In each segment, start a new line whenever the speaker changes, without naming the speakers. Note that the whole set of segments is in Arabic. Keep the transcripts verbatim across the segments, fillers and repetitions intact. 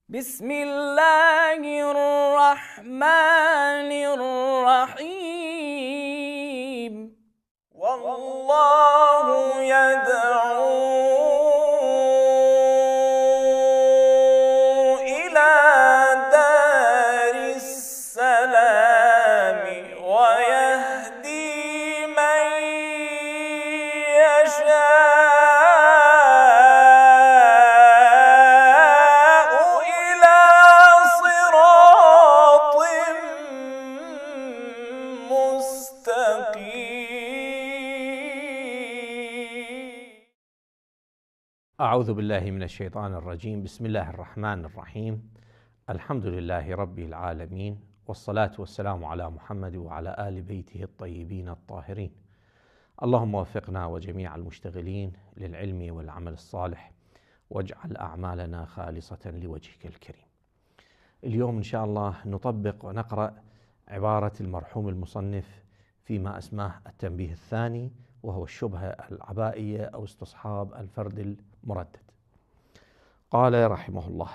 بسم الله الرحمن الرحيم. والله يدعو إلى دار السلام ويهدي من يشاء إلى صراط مستقيم.
أعوذ بالله من الشيطان الرجيم. بسم الله الرحمن الرحيم. الحمد لله رب العالمين، والصلاة والسلام على محمد وعلى آل بيته الطيبين الطاهرين. اللهم وفقنا وجميع المشتغلين للعلم والعمل الصالح، واجعل أعمالنا خالصة لوجهك الكريم. اليوم إن شاء الله نطبق ونقرأ عبارة المرحوم المصنف فيما أسماه التنبيه الثاني، وهو الشبهة العبائية أو استصحاب الفرد المردد. قال رحمه الله: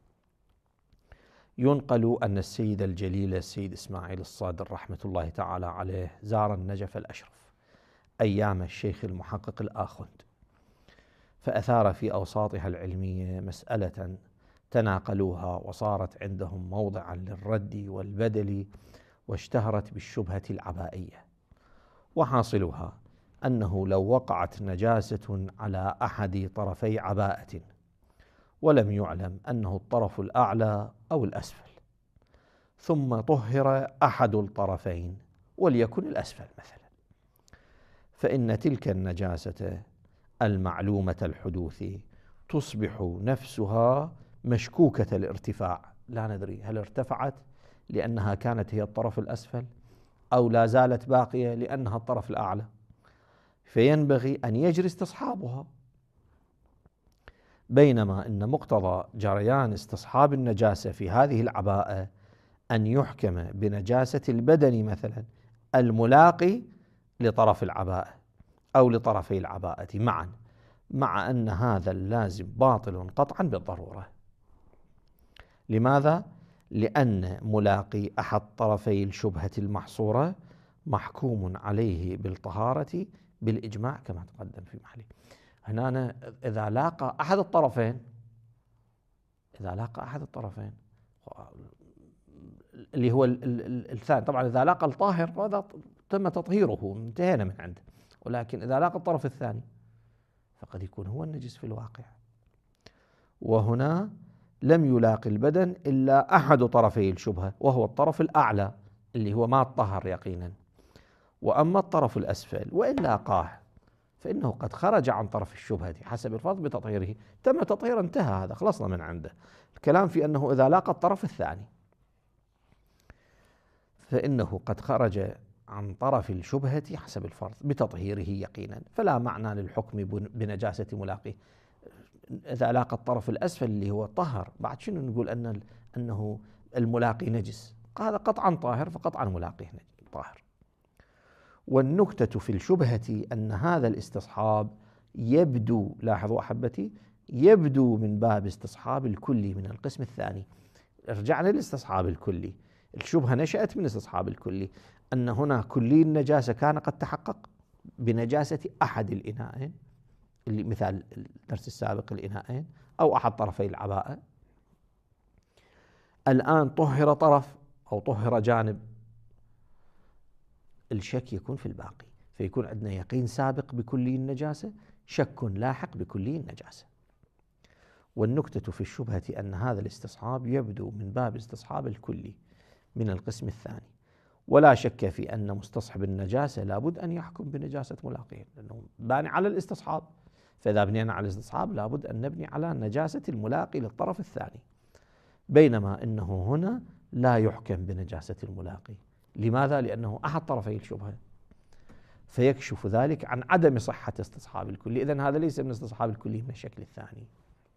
ينقل أن السيد الجليل السيد إسماعيل الصادر رحمة الله تعالى عليه زار النجف الأشرف أيام الشيخ المحقق الآخوند، فأثار في أوساطها العلمية مسألة تناقلوها وصارت عندهم موضعا للرد والبدل، واشتهرت بالشبهة العبائية. وحاصلها أنه لو وقعت نجاسة على أحد طرفي عباءة ولم يعلم أنه الطرف الأعلى أو الأسفل، ثم طهر أحد الطرفين وليكن الأسفل مثلا، فإن تلك النجاسة المعلومة الحدوث تصبح نفسها مشكوكة الارتفاع، لا ندري هل ارتفعت لأنها كانت هي الطرف الأسفل أو لا زالت باقية لأنها الطرف الأعلى، فينبغي أن يجري استصحابها. بينما أن مقتضى جريان استصحاب النجاسة في هذه العباءة أن يحكم بنجاسة البدن مثلا الملاقي لطرف العباءة أو لطرفي العباءة معا، مع أن هذا اللازم باطل قطعا بالضرورة. لماذا؟ لأن ملاقي أحد طرفي الشبهة المحصورة محكوم عليه بالطهارة بالإجماع كما تقدم في محله. هنا إذا لاقى أحد الطرفين إذا لاقى أحد الطرفين اللي هو الثاني، طبعا إذا لاقى الطاهر فهذا تم تطهيره انتهينا من عنده، ولكن إذا لاقى الطرف الثاني فقد يكون هو النجس في الواقع. وهنا لم يلاقي البدن إلا أحد طرفي الشبهة وهو الطرف الأعلى اللي هو ما الطهر يقينا، وأما الطرف الأسفل وإن لاقاه فإنه قد خرج عن طرف الشبهة حسب الفرض بتطهيره، تم تطهير انتهى، هذا خلصنا من عنده. الكلام في أنه إذا لاقى الطرف الثاني فإنه قد خرج عن طرف الشبهة حسب الفرض بتطهيره يقينا، فلا معنى للحكم بنجاسة ملاقيه. إذا لاقى الطرف الأسفل اللي هو طهر، بعد شنو نقول أن أنه الملاقي نجس؟ هذا قطعا طاهر فقطعا ملاقيه طاهر. والنكتة في الشبهة أن هذا الاستصحاب يبدو، لاحظوا أحبتي، يبدو من باب استصحاب الكلي من القسم الثاني. رجعنا للاستصحاب الكلي، الشبهة نشأت من استصحاب الكلي، أن هنا كلي النجاسة كان قد تحقق بنجاسة أحد الإناءين، اللي مثال الدرس السابق الإناءين أو أحد طرفي العباءة. الآن طهر طرف أو طهر جانب، الشك يكون في الباقي، فيكون عندنا يقين سابق بكلي النجاسة، شك لاحق بكلي النجاسة. والنكتة في الشبهة أن هذا الاستصحاب يبدو من باب استصحاب الكلي من القسم الثاني، ولا شك في أن مستصحب النجاسة لابد أن يحكم بنجاسة ملاقيه، لأنه باني على الاستصحاب، فإذا بنينا على الاستصحاب لابد أن نبني على نجاسة الملاقي للطرف الثاني. بينما إنه هنا لا يحكم بنجاسة الملاقي. لماذا؟ لأنه أحد طرفي الشبهة، فيكشف ذلك عن عدم صحة استصحاب الكلي. إذن هذا ليس من استصحاب الكلي من الشكل الثاني.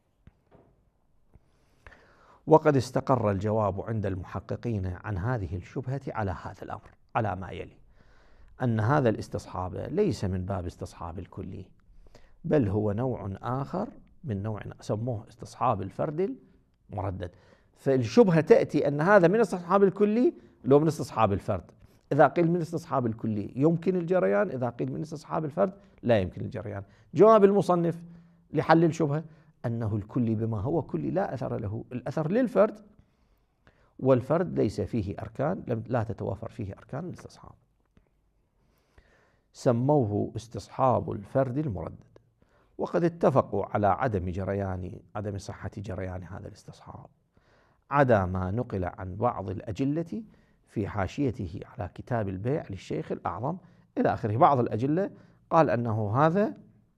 وقد استقر الجواب عند المحققين عن هذه الشبهة على هذا الأمر على ما يلي: أن هذا الاستصحاب ليس من باب استصحاب الكلي، بل هو نوع آخر من نوع سموه استصحاب الفرد مردد. فالشبهة تأتي أن هذا من استصحاب الكلي لو من استصحاب الفرد. إذا قيل من استصحاب الكلي يمكن الجريان، إذا قيل من استصحاب الفرد لا يمكن الجريان. جواب المصنف لحل الشبهة أنه الكلي بما هو كلي لا أثر له، الأثر للفرد، والفرد ليس فيه أركان، لا تتوافر فيه أركان الاستصحاب. سموه استصحاب الفرد المردد، وقد اتفقوا على عدم جريان عدم صحة جريان هذا الاستصحاب، عدا ما نقل عن بعض الأجلة في حاشيته على كتاب البيع للشيخ الأعظم إلى آخره. بعض الأجلة قال أنه هذا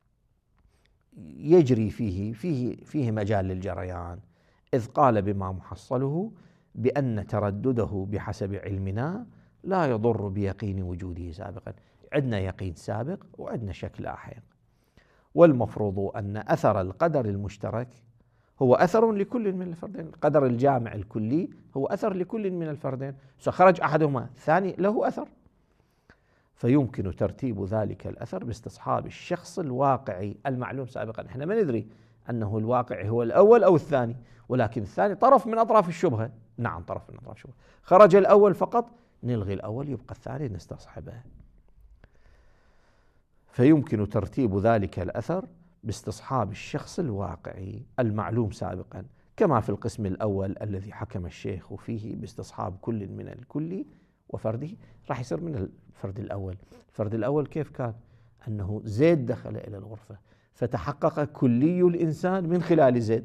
يجري فيه فيه فيه مجال للجريان، إذ قال بما محصله بأن تردده بحسب علمنا لا يضر بيقين وجوده سابقا. عندنا يقين سابق وعندنا شك لاحق، والمفروض أن أثر القدر المشترك هو أثر لكل من الفردين. القدر الجامع الكلي هو أثر لكل من الفردين، سخرج أحدهما الثاني له أثر، فيمكن ترتيب ذلك الأثر باستصحاب الشخص الواقعي المعلوم سابقا. احنا ما ندري أنه الواقعي هو الأول أو الثاني، ولكن الثاني طرف من أطراف الشبهة. نعم طرف من أطراف الشبهة، خرج الأول فقط نلغي الأول يبقى الثاني نستصحبه. فيمكن ترتيب ذلك الأثر باستصحاب الشخص الواقعي المعلوم سابقا، كما في القسم الأول الذي حكم الشيخ فيه باستصحاب كل من الكل وفرده. راح يصير من الفرد الأول. الفرد الأول كيف كان؟ أنه زيد دخل إلى الغرفة فتحقق كلي الإنسان من خلال زيد،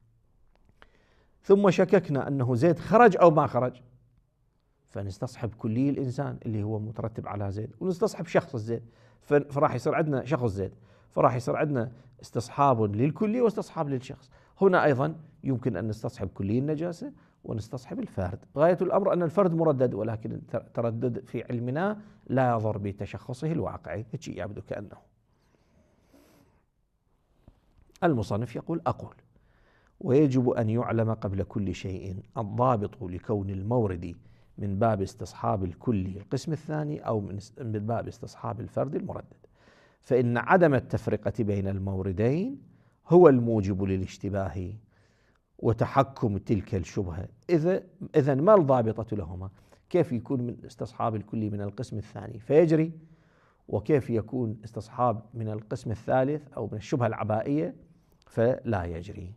ثم شككنا أنه زيد خرج أو ما خرج، فنستصحب كلي الإنسان اللي هو مترتب على زيد، ونستصحب شخص الزيد، فراح يصير عندنا شخص زيد، فراح يصير عندنا استصحاب للكلي واستصحاب للشخص. هنا أيضا يمكن أن نستصحب كلي النجاسة ونستصحب الفرد. غاية الأمر أن الفرد مردد، ولكن التردد في علمنا لا يضر بتشخصه الواقعي. هيك يبدو كأنه. المصنف يقول: أقول ويجب أن يعلم قبل كل شيء الضابط لكون المورد من باب استصحاب الكلي القسم الثاني أو من باب استصحاب الفرد المردد، فإن عدم التفرقة بين الموردين هو الموجب للاشتباه وتحكم تلك الشبهة. إذا إذن ما الضابطة لهما؟ كيف يكون من استصحاب الكلي من القسم الثاني فيجري، وكيف يكون استصحاب من القسم الثالث أو من الشبهة العبائية فلا يجري؟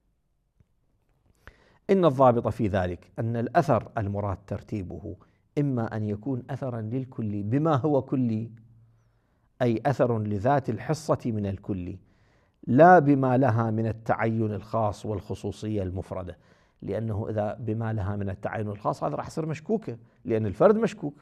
إن الضابط في ذلك أن الأثر المراد ترتيبه إما أن يكون أثرا للكلي بما هو كلي، أي أثر لذات الحصة من الكلي، لا بما لها من التعين الخاص والخصوصية المفردة، لأنه إذا بما لها من التعين الخاص هذا راح يصير مشكوكة، لأن الفرد مشكوك.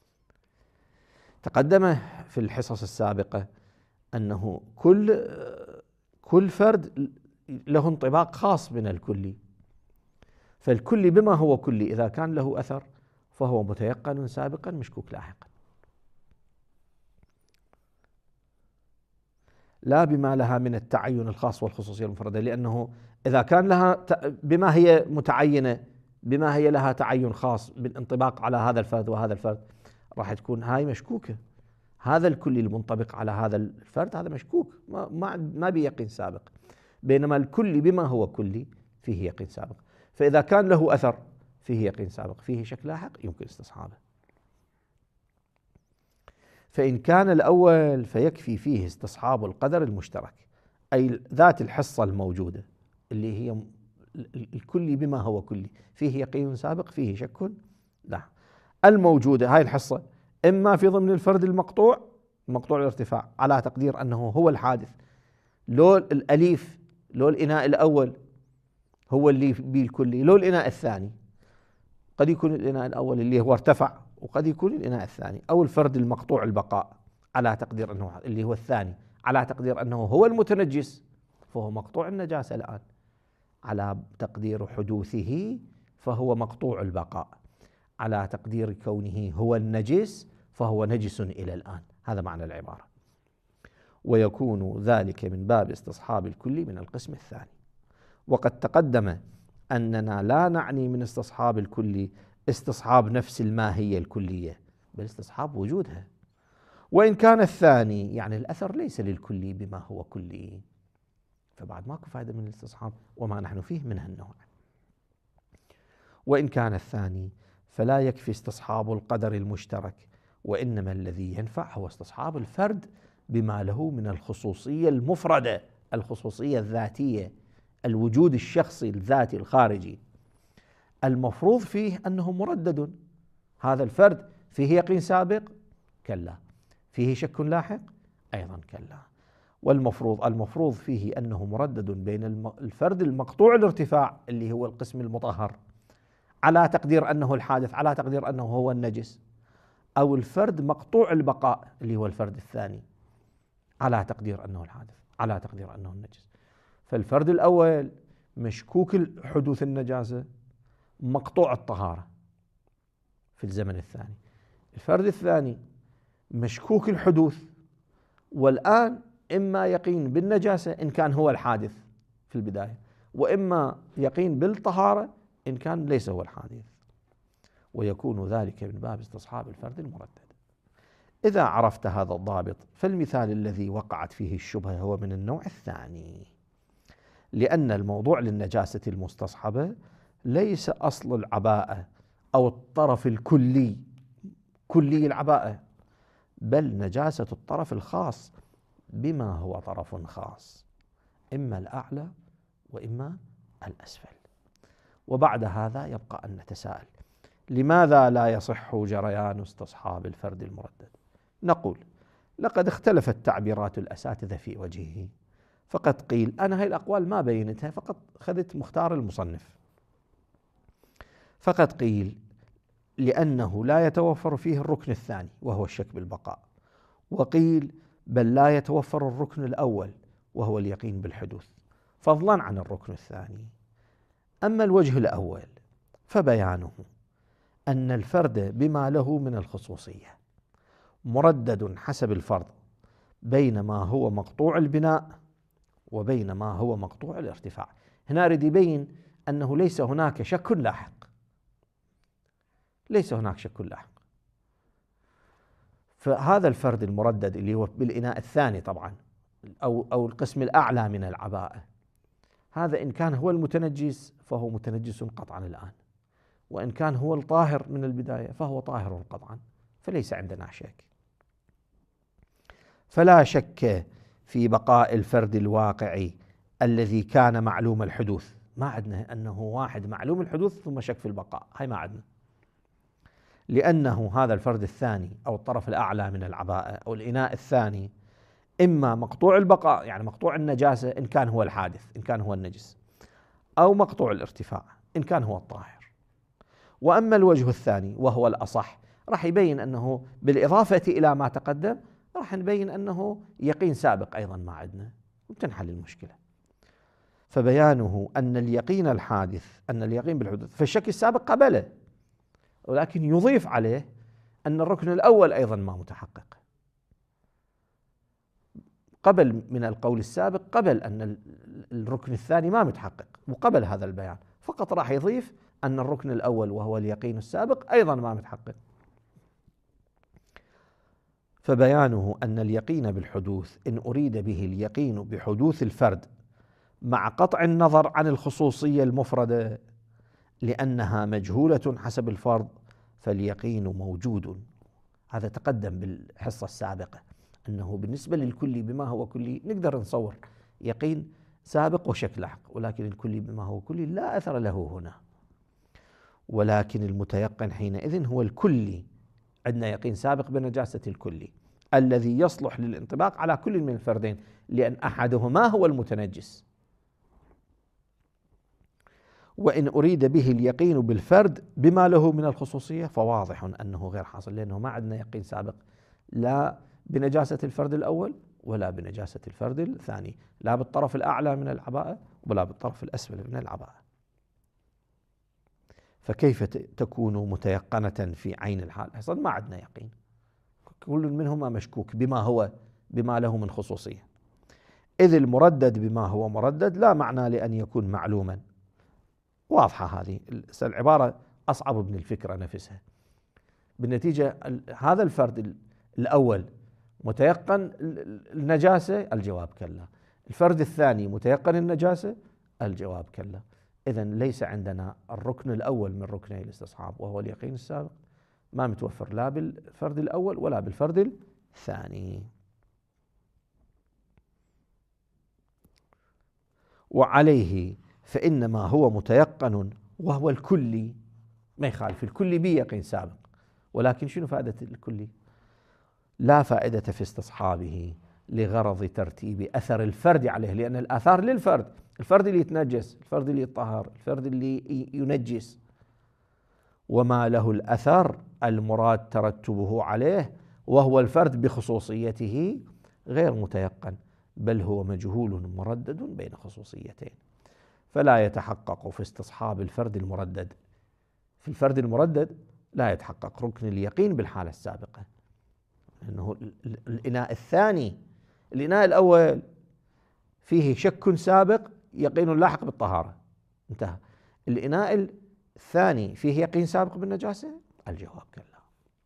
تقدم في الحصص السابقة أنه كل كل فرد له انطباق خاص من الكلي، فالكلي بما هو كلي إذا كان له أثر فهو متيقن سابقا مشكوك لاحقا، لا بما لها من التعين الخاص والخصوصية المفردة، لأنه إذا كان لها بما هي متعينة بما هي لها تعين خاص بالانطباق على هذا الفرد وهذا الفرد راح تكون هاي مشكوكة. هذا الكلي المنطبق على هذا الفرد هذا مشكوك، ما ما ما بيقين سابق، بينما الكلي بما هو كلي فيه يقين سابق. فإذا كان له أثر فيه يقين سابق فيه شك لاحق يمكن استصحابه. فإن كان الأول فيكفي فيه استصحاب القدر المشترك، أي ذات الحصة الموجودة اللي هي الكلي بما هو كلي، فيه يقين سابق فيه شك لا، الموجودة هاي الحصة إما في ضمن الفرد المقطوع مقطوع الارتفاع على تقدير أنه هو الحادث، لو الأليف لو الإناء الأول هو اللي بالكلي، لو الإناء الثاني قد يكون الإناء الأول اللي هو ارتفع، وقد يكون الإناء الثاني، أو الفرد المقطوع البقاء على تقدير أنه اللي هو الثاني على تقدير أنه هو المتنجس فهو مقطوع النجاسة الآن، على تقدير حدوثه فهو مقطوع البقاء، على تقدير كونه هو النجس فهو نجس إلى الآن. هذا معنى العبارة. ويكون ذلك من باب استصحاب الكلي من القسم الثاني. وقد تقدم أننا لا نعني من استصحاب الكلي استصحاب نفس الماهية الكلية، بل استصحاب وجودها، وإن كان الثاني يعني الأثر ليس للكلي بما هو كلي، فبعد ماكو فائدة من الاستصحاب وما نحن فيه من هالنوع. وإن كان الثاني فلا يكفي استصحاب القدر المشترك، وإنما الذي ينفع هو استصحاب الفرد بما له من الخصوصية المفردة، الخصوصية الذاتية، الوجود الشخصي الذاتي الخارجي المفروض فيه أنه مردد. هذا الفرد فيه يقين سابق؟ كلا. فيه شك لاحق؟ أيضا كلا. والمفروض المفروض فيه أنه مردد بين الفرد المقطوع الارتفاع اللي هو القسم المطهر على تقدير أنه الحادث، على تقدير أنه هو النجس، أو الفرد مقطوع البقاء اللي هو الفرد الثاني على تقدير أنه الحادث، على تقدير أنه النجس. فالفرد الأول مشكوك حدوث النجاسة مقطوع الطهارة في الزمن الثاني. الفرد الثاني مشكوك الحدوث، والآن إما يقين بالنجاسة إن كان هو الحادث في البداية، وإما يقين بالطهارة إن كان ليس هو الحادث، ويكون ذلك من باب استصحاب الفرد المردد. إذا عرفت هذا الضابط فالمثال الذي وقعت فيه الشبهة هو من النوع الثاني، لأن الموضوع للنجاسة المستصحبة ليس أصل العباءة أو الطرف الكلي كلي العباءة، بل نجاسة الطرف الخاص بما هو طرف خاص، إما الأعلى وإما الأسفل. وبعد هذا يبقى أن نتساءل: لماذا لا يصح جريان استصحاب الفرد المردد؟ نقول: لقد اختلفت تعبيرات الأساتذة في وجهه، فقد قيل، أنا هاي الأقوال ما بينتها، فقط خذت مختار المصنف، فقد قيل لأنه لا يتوفر فيه الركن الثاني وهو الشك بالبقاء، وقيل بل لا يتوفر الركن الأول وهو اليقين بالحدوث فضلا عن الركن الثاني. أما الوجه الأول فبيانه أن الفرد بما له من الخصوصية مردد حسب الفرض بين ما هو مقطوع البناء وبين ما هو مقطوع الارتفاع. هنا أريد يبين أنه ليس هناك شك لاحق، ليس هناك شك لاحق. فهذا الفرد المردد اللي هو بالإناء الثاني طبعا، أو أو القسم الأعلى من العباءة، هذا إن كان هو المتنجس فهو متنجس قطعا الآن، وإن كان هو الطاهر من البداية فهو طاهر قطعا، فليس عندنا شك. فلا شك في بقاء الفرد الواقعي الذي كان معلوم الحدوث. ما عندنا أنه واحد معلوم الحدوث ثم شك في البقاء، هاي ما عندنا، لأنه هذا الفرد الثاني أو الطرف الأعلى من العباءة أو الإناء الثاني إما مقطوع البقاء يعني مقطوع النجاسة إن كان هو الحادث، إن كان هو النجس، أو مقطوع الارتفاع إن كان هو الطاهر. وأما الوجه الثاني وهو الأصح راح يبين أنه بالإضافة إلى ما تقدم راح نبين أنه يقين سابق أيضا ما عندنا، وتنحل المشكلة. فبيانه أن اليقين الحادث، أن اليقين بالحدوث، فالشك السابق قبله، ولكن يضيف عليه أن الركن الأول أيضا ما متحقق قبل من القول السابق، قبل أن الركن الثاني ما متحقق، وقبل هذا البيان فقط راح يضيف أن الركن الأول وهو اليقين السابق أيضا ما متحقق. فبيانه أن اليقين بالحدوث إن أريد به اليقين بحدوث الفرد مع قطع النظر عن الخصوصية المفردة لأنها مجهولة حسب الفرض فاليقين موجود. هذا تقدم بالحصة السابقة أنه بالنسبة للكلي بما هو كلي نقدر نصور يقين سابق وشك لاحق، ولكن الكلي بما هو كلي لا أثر له هنا. ولكن المتيقن حينئذ هو الكلي، عندنا يقين سابق بنجاسة الكلي الذي يصلح للانطباق على كل من الفردين، لأن أحدهما هو المتنجس. وإن أريد به اليقين بالفرد بما له من الخصوصية فواضح أنه غير حاصل، لأنه ما عندنا يقين سابق لا بنجاسة الفرد الأول ولا بنجاسة الفرد الثاني، لا بالطرف الأعلى من العباءة ولا بالطرف الأسفل من العباءة. فكيف تكون متيقنة في عين الحال؟ أصلا ما عندنا يقين، كل منهما مشكوك بما هو بما له من خصوصية، إذ المردد بما هو مردد لا معنى لأن يكون معلوما. واضحة هذه العبارة، أصعب من الفكرة نفسها. بالنتيجة هذا الفرد الأول متيقن النجاسة، الجواب كلا. الفرد الثاني متيقن النجاسة، الجواب كلا. إذن ليس عندنا الركن الأول من ركني الاستصحاب وهو اليقين السابق، ما متوفر لا بالفرد الأول ولا بالفرد الثاني. وعليه فإنما هو متيقن وهو الكلي، ما يخالف الكلي بيقين سابق، ولكن شنو فائدة الكلي؟ لا فائدة في استصحابه لغرض ترتيب أثر الفرد عليه، لأن الآثار للفرد، الفرد اللي يتنجس، الفرد اللي يطهر، الفرد اللي ينجس، وما له الأثر المراد ترتبه عليه وهو الفرد بخصوصيته غير متيقن، بل هو مجهول مردد بين خصوصيتين، فلا يتحقق في استصحاب الفرد المردد. في الفرد المردد لا يتحقق ركن اليقين بالحالة السابقة، لأنه الإناء الثاني، الإناء الأول فيه شك سابق يقين لاحق بالطهارة، انتهى. الإناء الثاني فيه يقين سابق بالنجاسة؟ الجواب كلا،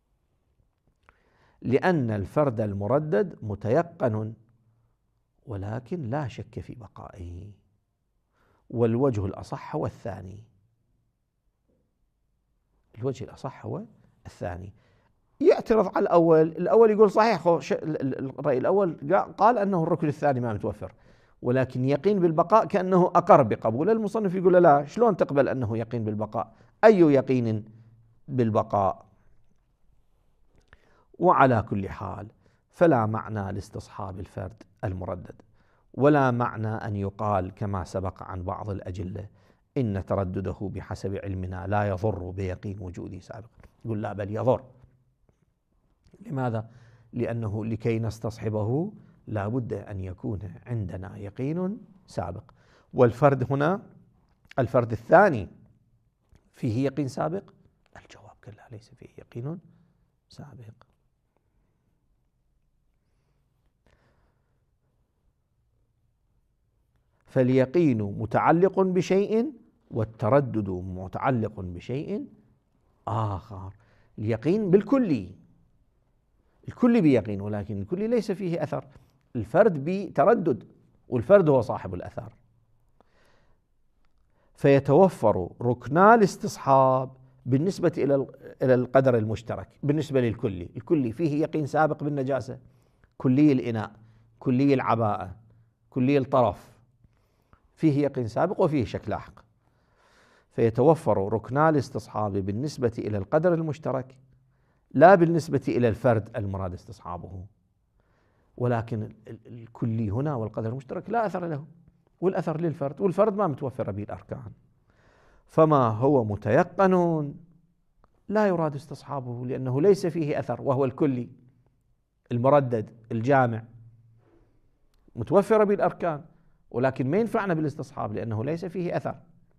لأن الفرد المردد متيقن ولكن لا شك في بقائه، والوجه الأصح هو الثاني، الوجه الأصح هو الثاني. يعترض على الأول، الأول يقول صحيح الرأي الأول قال أنه الركن الثاني ما متوفر، ولكن يقين بالبقاء كأنه أقر بقبول. المصنف يقول لا، شلون تقبل أنه يقين بالبقاء؟ أي يقين بالبقاء؟ وعلى كل حال فلا معنى لاستصحاب الفرد المردد، ولا معنى أن يقال كما سبق عن بعض الأجلة إن تردده بحسب علمنا لا يضر بيقين وجوده سابقا. يقول لا، بل يضر. لماذا؟ لأنه لكي نستصحبه لا بد أن يكون عندنا يقين سابق، والفرد هنا الفرد الثاني فيه يقين سابق؟ الجواب كلا، ليس فيه يقين سابق. فاليقين متعلق بشيء والتردد متعلق بشيء آخر. اليقين بالكلي، الكلي بيقين، ولكن الكلي ليس فيه أثر، الفرد بتردد، والفرد هو صاحب الأثر. فيتوفر ركنا الاستصحاب بالنسبة إلى القدر المشترك بالنسبة للكلي. الكلي فيه يقين سابق بالنجاسة، كلي الإناء، كلي العباءة، كلي الطرف، فيه يقين سابق وفيه شك لاحق. فيتوفر ركنا الاستصحاب بالنسبة إلى القدر المشترك لا بالنسبة إلى الفرد المراد استصحابه، ولكن الكلي هنا والقدر المشترك لا أثر له، والأثر للفرد، والفرد ما متوفر به الأركان. فما هو متيقن لا يراد استصحابه لأنه ليس فيه أثر، وهو الكلي المردد الجامع متوفر به الأركان، ولكن ما ينفعنا بالاستصحاب لأنه ليس فيه أثر.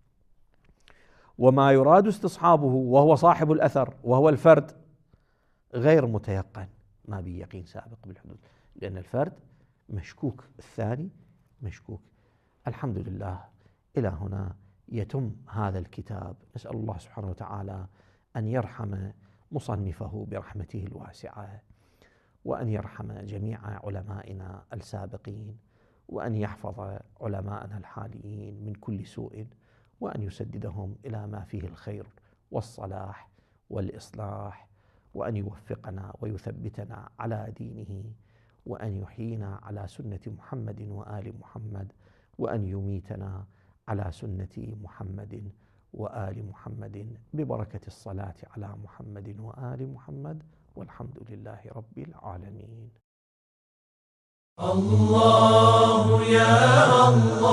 وما يراد استصحابه وهو صاحب الأثر وهو الفرد غير متيقن، ما به يقين سابق بالحدود، لأن الفرد مشكوك، الثاني مشكوك. الحمد لله، إلى هنا يتم هذا الكتاب. نسأل الله سبحانه وتعالى أن يرحم مصنفه برحمته الواسعة، وأن يرحم جميع علمائنا السابقين، وأن يحفظ علماءنا الحاليين من كل سوء، وأن يسددهم إلى ما فيه الخير والصلاح والإصلاح، وأن يوفقنا ويثبتنا على دينه، وأن يحيينا على سنة محمد وآل محمد، وأن يميتنا على سنة محمد وآل محمد، ببركة الصلاة على محمد وآل محمد، والحمد لله رب العالمين.
الله يا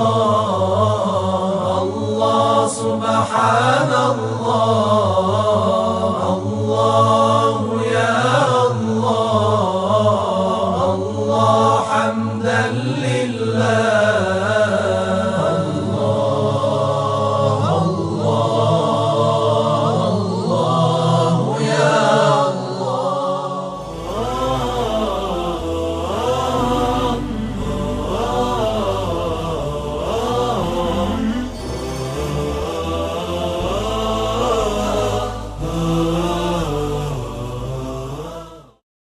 الله، الله سبحان الله، الله يا الله، الله حمدا لله.